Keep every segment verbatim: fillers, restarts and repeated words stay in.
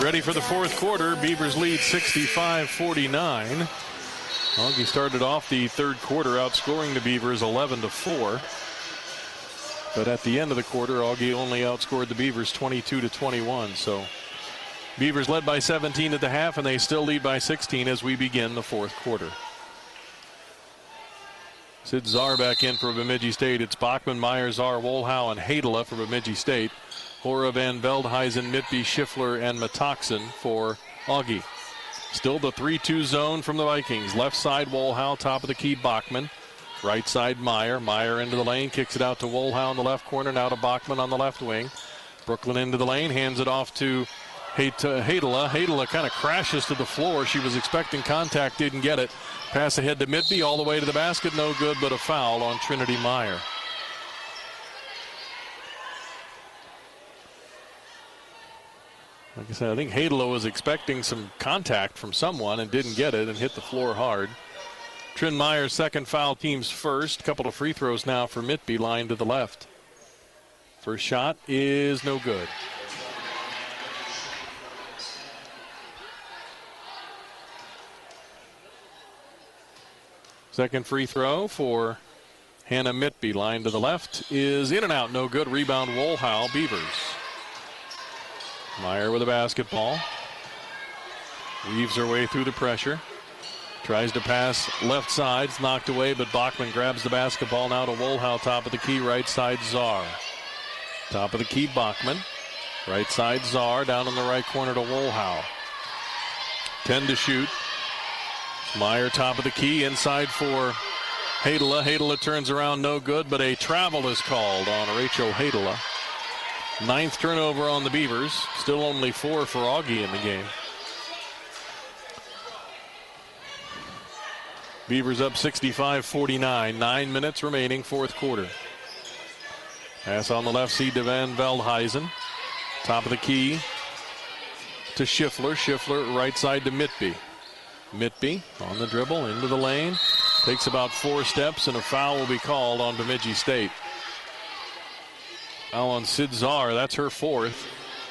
Ready for the fourth quarter. Beavers lead sixty-five forty-nine. Augie started off the third quarter outscoring the Beavers eleven to four. But at the end of the quarter, Augie only outscored the Beavers twenty-two to twenty-one. So Beavers led by seventeen at the half, and they still lead by sixteen as we begin the fourth quarter. Sid Czar back in for Bemidji State. It's Bachman, Meyer, Czar, Wolhow, and Hadela for Bemidji State. Hora, Van Veldhuizen, Mitby, Schiffler, and Metaxen for Augie. Still the three two zone from the Vikings. Left side, Wolhow, top of the key, Bachman. Right side, Meyer. Meyer into the lane, kicks it out to Wolhow in the left corner, now to Bachman on the left wing. Brooklyn into the lane, hands it off to Hadela. Hadela kind of crashes to the floor. She was expecting contact, didn't get it. Pass ahead to Mitby, all the way to the basket, no good, but a foul on Trinity Meyer. Like I said, I think Hadela was expecting some contact from someone and didn't get it and hit the floor hard. Trin Meyer's second foul, team's first. Couple of free throws now for Mitby, line to the left. First shot is no good. Second free throw for Hannah Mitby, line to the left, is in and out, no good. Rebound, Wolhow, Beavers. Meyer with a basketball. Weaves her way through the pressure. Tries to pass left side. It's knocked away, but Bachman grabs the basketball now to Wolhow, top of the key, right side, Czar. Top of the key, Bachman. Right side, Czar, down in the right corner to Wolhow. ten to shoot. Meyer, top of the key, inside for Hadela. Hadela turns around, no good, but a travel is called on Rachel Hadela. Ninth turnover on the Beavers. Still only four for Augie in the game. Beavers up sixty-five forty-nine. Nine minutes remaining, fourth quarter. Pass on the left side to Van Veldhuizen. Top of the key to Schiffler. Schiffler right side to Mitby. Mitby on the dribble into the lane. Takes about four steps, and a foul will be called on Bemidji State. Foul on Sid Czar, that's her fourth.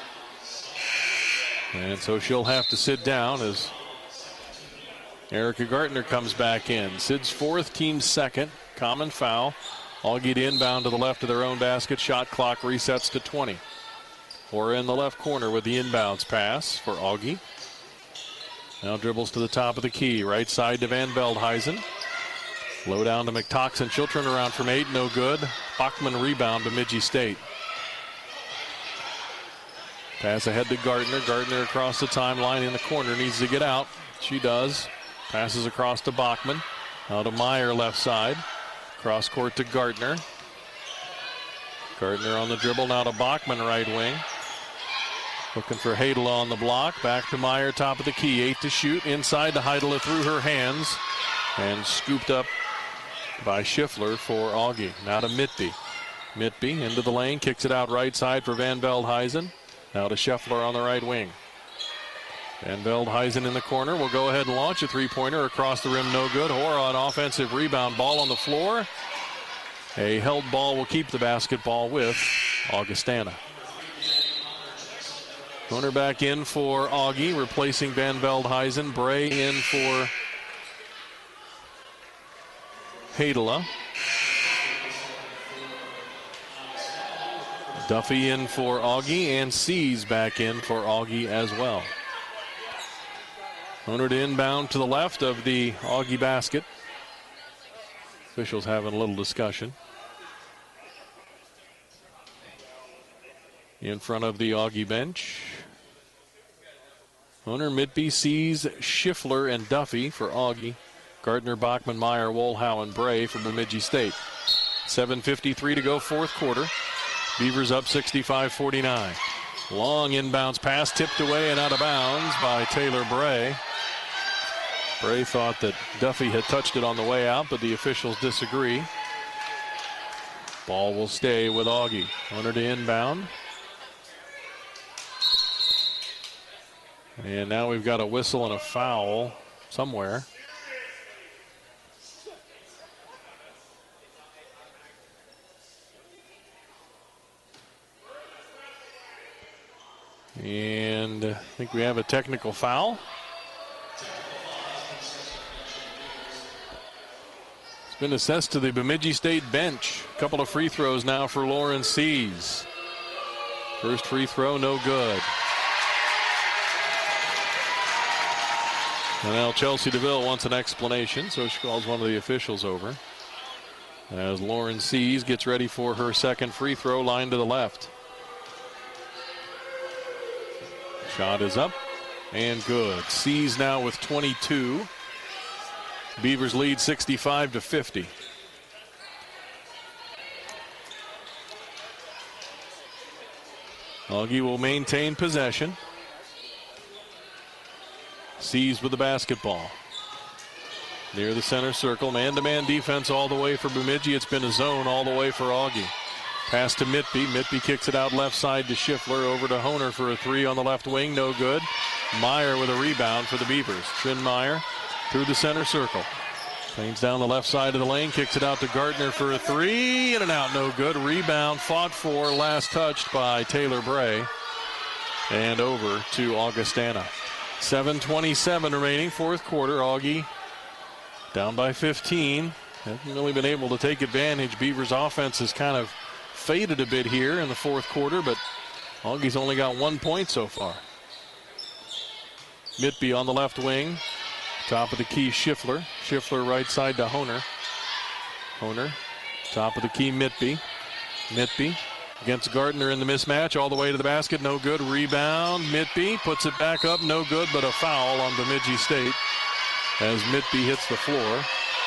And so she'll have to sit down as Erica Gartner comes back in. Sid's fourth, team's second. Common foul. Augie to inbound to the left of their own basket. Shot clock resets to twenty. Hora in the left corner with the inbounds pass for Augie. Now dribbles to the top of the key. Right side to Van Veldhuizen. Low down to Metaxen. She'll turn around from eight. No good. Bachman rebound, Bemidji State. Pass ahead to Gardner. Gardner across the timeline in the corner. Needs to get out. She does. Passes across to Bachman. Now to Meyer left side. Cross court to Gardner. Gardner on the dribble. Now to Bachman right wing. Looking for Hadela on the block. Back to Meyer, top of the key. Eight to shoot. Inside to Hadela through her hands. And scooped up by Schiffler for Augie. Now to Mitby. Mitby into the lane. Kicks it out right side for Van Veldhuizen. Now to Schiffler on the right wing. Van Veldhuizen in the corner. Will go ahead and launch a three-pointer across the rim. No good. Hora on offensive rebound. Ball on the floor. A held ball will keep the basketball with Augustana. Owner back in for Augie, replacing Van Veldhuizen. Bray in for Hadela. Duffy in for Augie, and Seas back in for Augie as well. Owner to inbound to the left of the Augie basket. Officials having a little discussion. In front of the Augie bench. Owner, Mitby, Seas, Schiffler, and Duffy for Augie. Gardner, Bachman, Meyer, Wolhow, and Bray for Bemidji State. seven fifty-three to go, fourth quarter. Beavers up sixty-five forty-nine. Long inbounds pass, tipped away and out of bounds by Taylor Bray. Bray thought that Duffy had touched it on the way out, but the officials disagree. Ball will stay with Augie. Owner to inbound. And now we've got a whistle and a foul somewhere. And And uh, I think we have a technical foul. It's been assessed to the Bemidji State bench. A couple of free throws now for Lauren Seas. First free throw, no good. And now Chelsea DeVille wants an explanation, so she calls one of the officials over. As Lauren Seas gets ready for her second free throw, line to the left. Shot is up and good. Seas now with twenty-two. Beavers lead sixty-five to fifty. Augie will maintain possession. Seas with the basketball. Near the center circle. Man-to-man defense all the way for Bemidji. It's been a zone all the way for Augie. Pass to Mitby. Mitby kicks it out left side to Schiffler. Over to Honer for a three on the left wing. No good. Meyer with a rebound for the Beavers. Trinh Meyer through the center circle. Cleans down the left side of the lane. Kicks it out to Gardner for a three. In and out. No good. Rebound fought for. Last touched by Taylor Bray. And over to Augustana. seven twenty-seven remaining. Fourth quarter. Augie down by fifteen. Hasn't really been able to take advantage. Beavers offense has kind of faded a bit here in the fourth quarter, but Augie's only got one point so far. Mitby on the left wing. Top of the key, Schiffler. Schiffler right side to Honer. Honer, top of the key, Mitby. Mitby against Gardner in the mismatch. All the way to the basket, no good. Rebound, Mitby puts it back up, no good, but a foul on Bemidji State as Mitby hits the floor.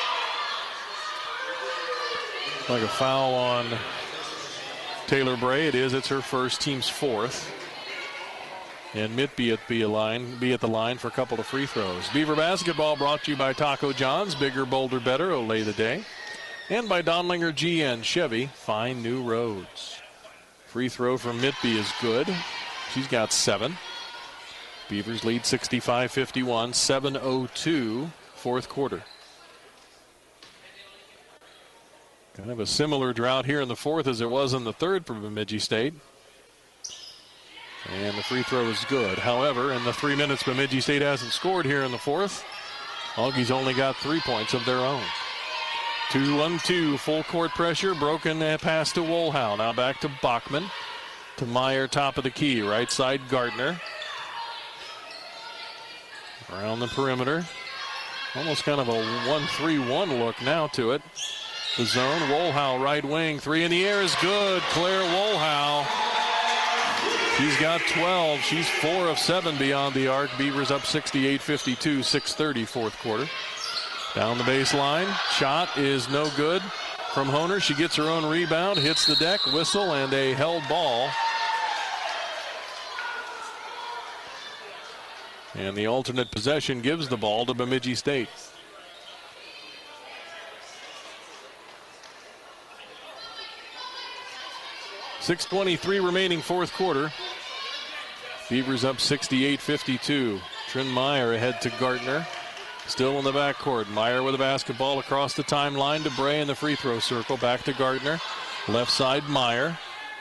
Like a foul on Taylor Bray. It is. It's her first, team's fourth. And Mitby at the line, be at the line for a couple of free throws. Beaver basketball brought to you by Taco John's. Bigger, bolder, better. Olay the day. And by Donlinger G N Chevy. Find new roads. Free throw from Mitby is good. She's got seven. Beavers lead sixty-five fifty-one. seven oh two, fourth quarter. Kind of a similar drought here in the fourth as it was in the third for Bemidji State. And the free throw is good. However, in the three minutes Bemidji State hasn't scored here in the fourth, Augie's only got three points of their own. two one two, full court pressure, broken pass to Wohlhau. Now back to Bachman. To Meyer, top of the key. Right side, Gardner. Around the perimeter. Almost kind of a one three one look now to it. The zone, Wohlhau right wing. Three in the air is good. Claire Wohlhau. She's got twelve. She's four of seven beyond the arc. Beavers up sixty-eight fifty-two, six thirty, fourth quarter. Down the baseline. Shot is no good from Honer. She gets her own rebound, hits the deck, whistle, and a held ball. And the alternate possession gives the ball to Bemidji State. six twenty-three remaining, fourth quarter. Beavers up sixty-eight fifty-two. Trinh Meyer ahead to Gardner. Still in the backcourt. Meyer with a basketball across the timeline to Bray in the free throw circle. Back to Gardner. Left side, Meyer.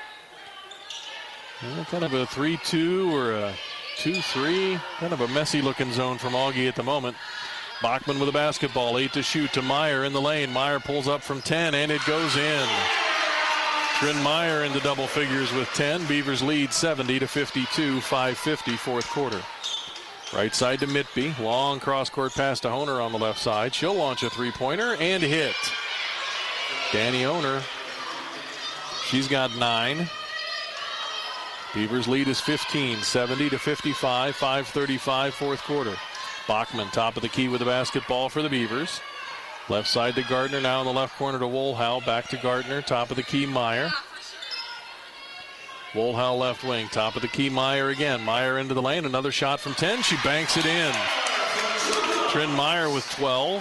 Well, kind of a three two or a two three. Kind of a messy looking zone from Augie at the moment. Bachman with a basketball. Eight to shoot to Meyer in the lane. Meyer pulls up from ten and it goes in. Trinh Meyer into double figures with ten. Beavers lead seventy to fifty-two, five fifty, fourth quarter. Right side to Mitby. Long cross-court pass to Honer on the left side. She'll launch a three-pointer and hit. Danny Honer. She's got nine. Beavers lead is fifteen, seventy to fifty-five, five thirty-five, fourth quarter. Bachman, top of the key with the basketball for the Beavers. Left side to Gardner, now in the left corner to Wohlhau. Back to Gardner, top of the key, Meyer. Wohlhau left wing, top of the key, Meyer again. Meyer into the lane, another shot from ten. She banks it in. Trinh Meyer with twelve.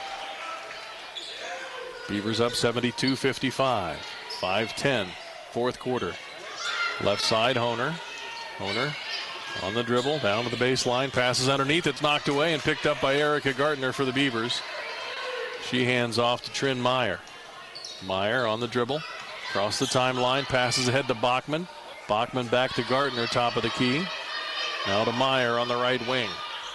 Beavers up seventy-two fifty-five. five ten, fourth quarter. Left side, Honer. Honer on the dribble, down to the baseline, passes underneath. It's knocked away and picked up by Erica Gardner for the Beavers. She hands off to Trinh Meyer. Meyer on the dribble. Across the timeline. Passes ahead to Bachman. Bachman back to Gardner. Top of the key. Now to Meyer on the right wing.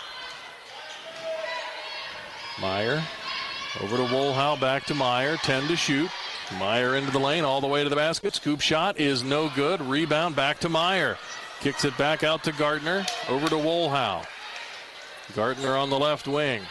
Meyer over to Wohlhow, back to Meyer. ten to shoot. Meyer into the lane, all the way to the basket. Scoop shot is no good. Rebound back to Meyer. Kicks it back out to Gardner. Over to Wohlhow. Gardner on the left wing.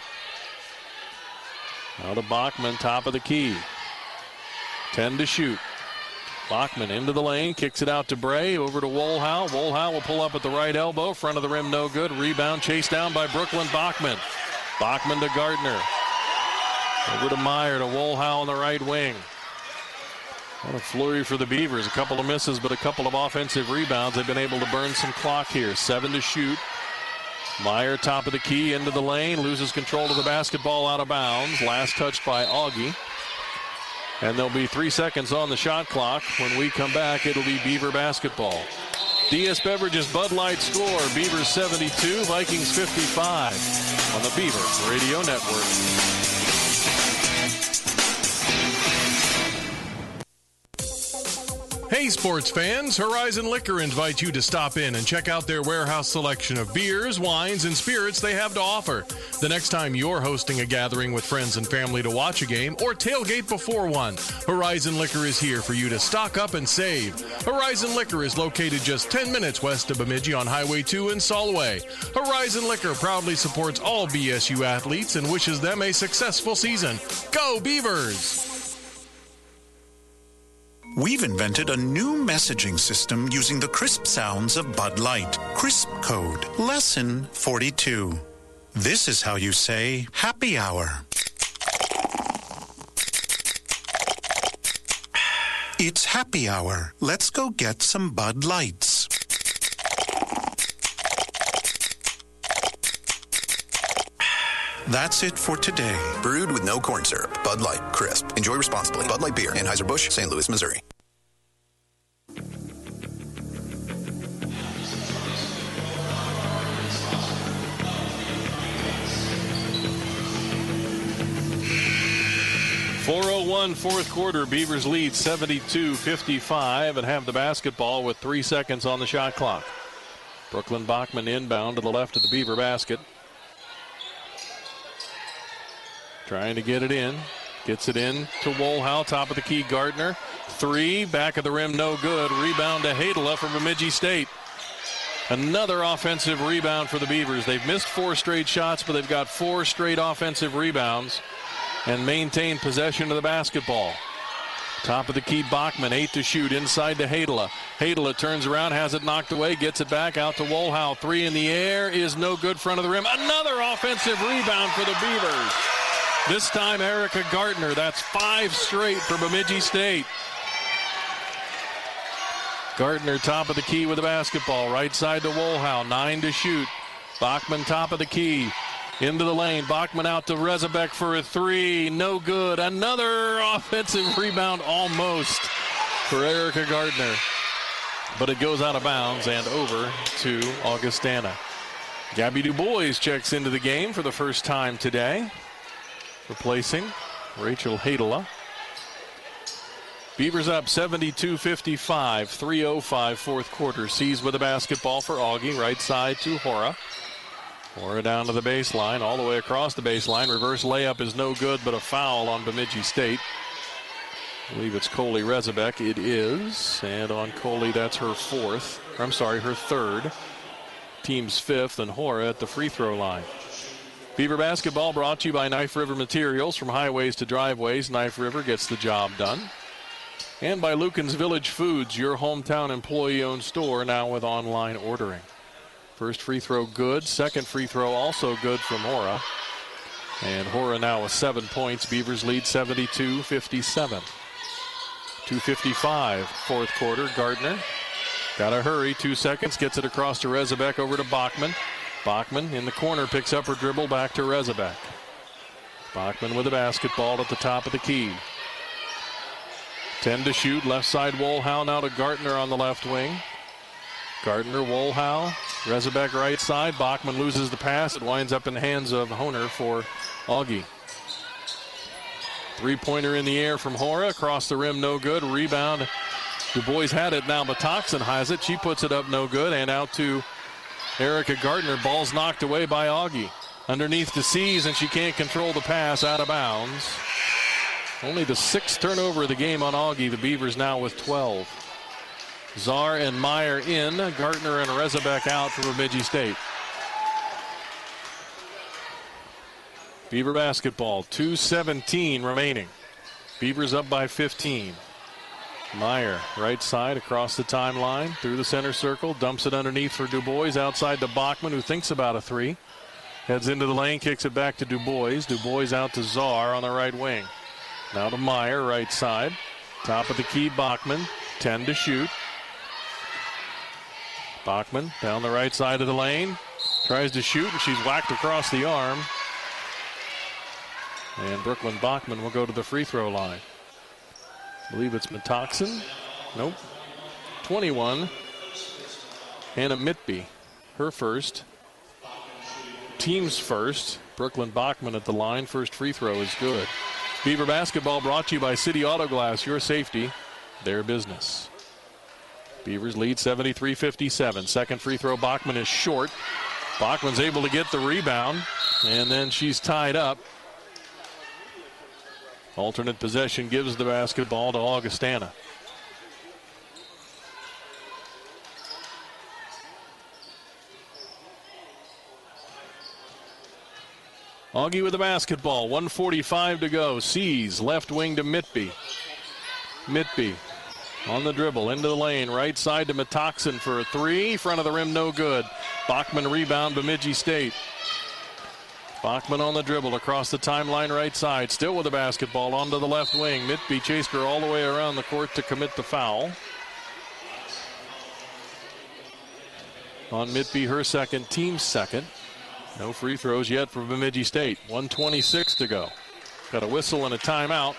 Now to Bachman, top of the key. ten to shoot. Bachman into the lane, kicks it out to Bray, over to Wohlhow. Wohlhow will pull up at the right elbow, front of the rim, no good. Rebound chased down by Brooklyn Bachman. Bachman to Gardner. Over to Meyer, to Wohlhow on the right wing. What a flurry for the Beavers. A couple of misses, but a couple of offensive rebounds. They've been able to burn some clock here. Seven to shoot. Meyer, top of the key, into the lane, loses control of the basketball out of bounds. Last touched by Augie. And there'll be three seconds on the shot clock. When we come back, it'll be Beaver basketball. D S Beverages Bud Light score, Beavers seventy-two, Vikings fifty-five on the Beaver Radio Network. Hey sports fans, Horizon Liquor invites you to stop in and check out their warehouse selection of beers, wines, and spirits they have to offer. The next time you're hosting a gathering with friends and family to watch a game or tailgate before one, Horizon Liquor is here for you to stock up and save. Horizon Liquor is located just ten minutes west of Bemidji on Highway two in Solway. Horizon Liquor proudly supports all B S U athletes and wishes them a successful season. Go Beavers! We've invented a new messaging system using the crisp sounds of Bud Light. Crisp Code, Lesson forty-two. This is how you say happy hour. It's happy hour. Let's go get some Bud Lights. That's it for today. Brewed with no corn syrup. Bud Light. Crisp. Enjoy responsibly. Bud Light Beer. Anheuser-Busch, Saint Louis, Missouri. four oh one fourth quarter. Beavers lead seventy-two fifty-five and have the basketball with three seconds on the shot clock. Brooklyn Bachman inbound to the left of the Beaver basket. Trying to get it in. Gets it in to Wohlhow, top of the key, Gardner. Three, back of the rim, no good. Rebound to Hadela from Bemidji State. Another offensive rebound for the Beavers. They've missed four straight shots, but they've got four straight offensive rebounds and maintain possession of the basketball. Top of the key, Bachman, eight to shoot, inside to Hadela. Hadela turns around, has it knocked away, gets it back out to Wohlhow. Three in the air is no good, front of the rim. Another offensive rebound for the Beavers. This time, Erica Gardner. That's five straight for Bemidji State. Gardner, top of the key with the basketball. Right side to Wohlhow. Nine to shoot. Bachman, top of the key. Into the lane. Bachman out to Rezabek for a three. No good. Another offensive rebound almost for Erica Gardner. But it goes out of bounds and over to Augustana. Gabby DuBois checks into the game for the first time today, replacing Rachel Hadela. Beavers up seventy-two fifty-five, three oh five fourth quarter. Sees with the basketball for Augie, right side to Hora. Hora down to the baseline, all the way across the baseline. Reverse layup is no good, but a foul on Bemidji State. I believe it's Coley Rezabek. It is, and on Coley, that's her fourth. Or I'm sorry, her third. Team's fifth, and Hora at the free throw line. Beaver basketball brought to you by Knife River Materials. From highways to driveways, Knife River gets the job done. And by Lucan's Village Foods, your hometown employee-owned store, now with online ordering. First free throw good. Second free throw also good from Hora. And Hora now with seven points. Beavers lead seventy-two fifty-seven. two fifty-five fourth quarter. Gardner got to hurry. Two seconds. Gets it across to Rezabek, over to Bachman. Bachman in the corner picks up her dribble, back to Rezabek. Bachman with the basketball at the top of the key. ten to shoot. Left side Wohlhow now to Gardner on the left wing. Gardner, Wohlhow, Rezabek right side. Bachman loses the pass. It winds up in the hands of Honer for Augie. Three-pointer in the air from Hora. Across the rim, no good. Rebound. DuBois had it. Now Metoxen has it. She puts it up, no good. And out to Erica Gardner. Ball's knocked away by Augie. Underneath to Seas, and she can't control the pass, out of bounds. Only the sixth turnover of the game on Augie. The Beavers now with twelve. Czar and Meyer in. Gardner and Rezabek out for Bemidji State. Beaver basketball, two seventeen remaining. Beavers up by fifteen. Meyer, right side across the timeline, through the center circle, dumps it underneath for Du Bois, outside to Bachman, who thinks about a three. Heads into the lane, kicks it back to Du Bois. Du Bois out to Czar on the right wing. Now to Meyer, right side. Top of the key, Bachman, ten to shoot. Bachman down the right side of the lane, tries to shoot, and she's whacked across the arm. And Brooklyn Bachman will go to the free throw line. I believe it's Metoxen. Nope. twenty-one. Hannah Mitby, her first. Team's first. Brooklyn Bachman at the line. First free throw is good. Beaver basketball brought to you by City Auto Glass. Your safety, their business. Beavers lead seventy-three fifty-seven. Second free throw, Bachman is short. Bachman's able to get the rebound, and then she's tied up. Alternate possession gives the basketball to Augustana. Augie with the basketball, one forty-five to go. Sees left wing to Mitby. Mitby on the dribble, into the lane, right side to Metoxen for a three. Front of the rim, no good. Bachman rebound, Bemidji State. Bachman on the dribble across the timeline, right side. Still with the basketball, onto the left wing. Mitby chased her all the way around the court to commit the foul. On Mitby, her second, team's second. No free throws yet for Bemidji State. one twenty-six to go. Got a whistle and a timeout.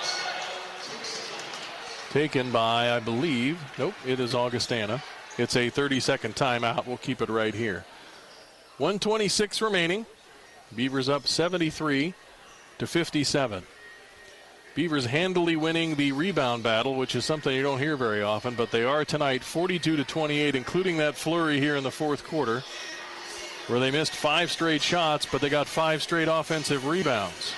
Taken by, I believe, nope, it is Augustana. It's a thirty-second timeout. We'll keep it right here. one twenty-six remaining. Beavers up seventy-three to fifty-seven. Beavers handily winning the rebound battle, which is something you don't hear very often, but they are tonight, forty-two to twenty-eight, including that flurry here in the fourth quarter, where they missed five straight shots, but they got five straight offensive rebounds.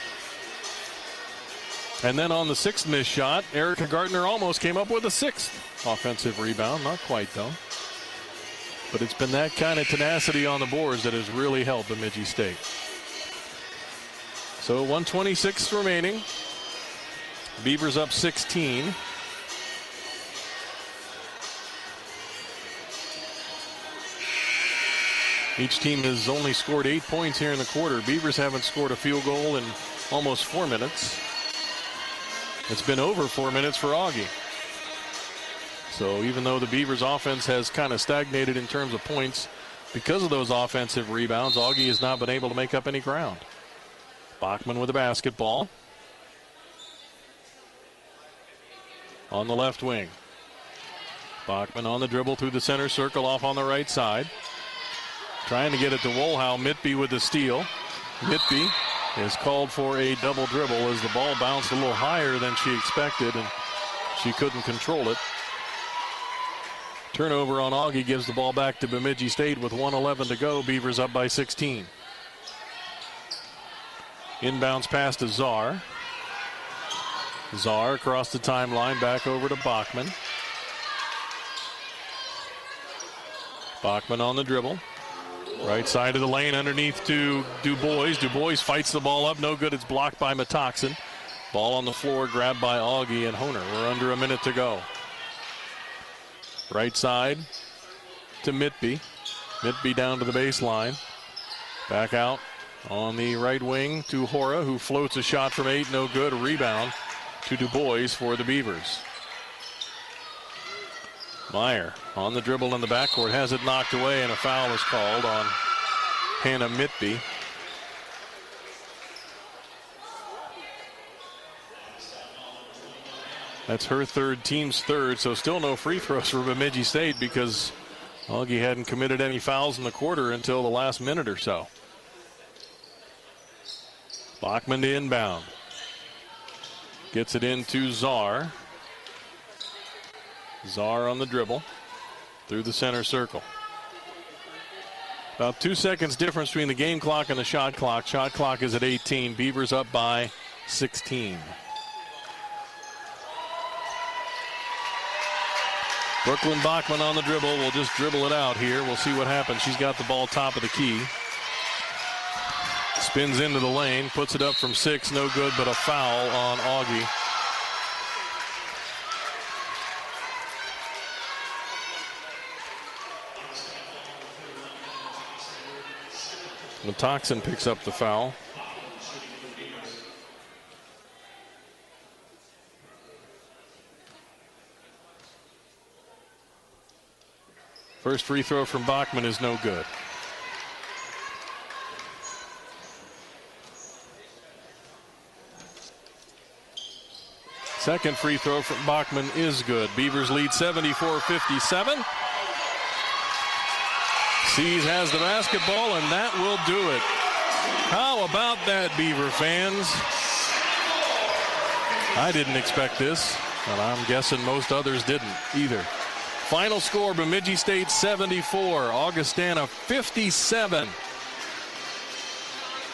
And then on the sixth missed shot, Erica Gardner almost came up with a sixth offensive rebound. Not quite, though. But it's been that kind of tenacity on the boards that has really helped Bemidji State. So one twenty-six remaining. Beavers up sixteen. Each team has only scored eight points here in the quarter. Beavers haven't scored a field goal in almost four minutes. It's been over four minutes for Augie. So even though the Beavers offense has kind of stagnated in terms of points, because of those offensive rebounds, Augie has not been able to make up any ground. Bachman with the basketball. On the left wing. Bachman on the dribble through the center circle, off on the right side. Trying to get it to Wohlhau. Mitby with the steal. Mitby is called for a double dribble as the ball bounced a little higher than she expected, and she couldn't control it. Turnover on Augie gives the ball back to Bemidji State with one eleven to go. Beavers up by sixteen. Inbounds pass to Czar. Czar across the timeline, back over to Bachman. Bachman on the dribble. Right side of the lane, underneath to Du Bois. Du Bois fights the ball up. No good. It's blocked by Metoxen. Ball on the floor, grabbed by Augie and Honer. We're under a minute to go. Right side to Mitby. Mitby down to the baseline. Back out on the right wing to Hora, who floats a shot from eight. No good. A rebound to Du Bois for the Beavers. Meyer on the dribble in the backcourt, has it knocked away, and a foul is called on Hannah Mitby. That's her third, team's third, so still no free throws for Bemidji State because Augie hadn't committed any fouls in the quarter until the last minute or so. Bachman to inbound. Gets it into Czar. Czar on the dribble through the center circle. About two seconds difference between the game clock and the shot clock. Shot clock is at eighteen. Beavers up by sixteen. Brooklyn Bachman on the dribble. We'll just dribble it out here. We'll see what happens. She's got the ball top of the key. Spins into the lane. Puts it up from six. No good, but a foul on Augie. Metoxen picks up the foul. First free throw from Bachman is no good. Second free throw from Bachman is good. Beavers lead seventy-four fifty-seven. Seas has the basketball, and that will do it. How about that, Beaver fans? I didn't expect this, and I'm guessing most others didn't either. Final score, Bemidji State seventy-four, Augustana fifty-seven.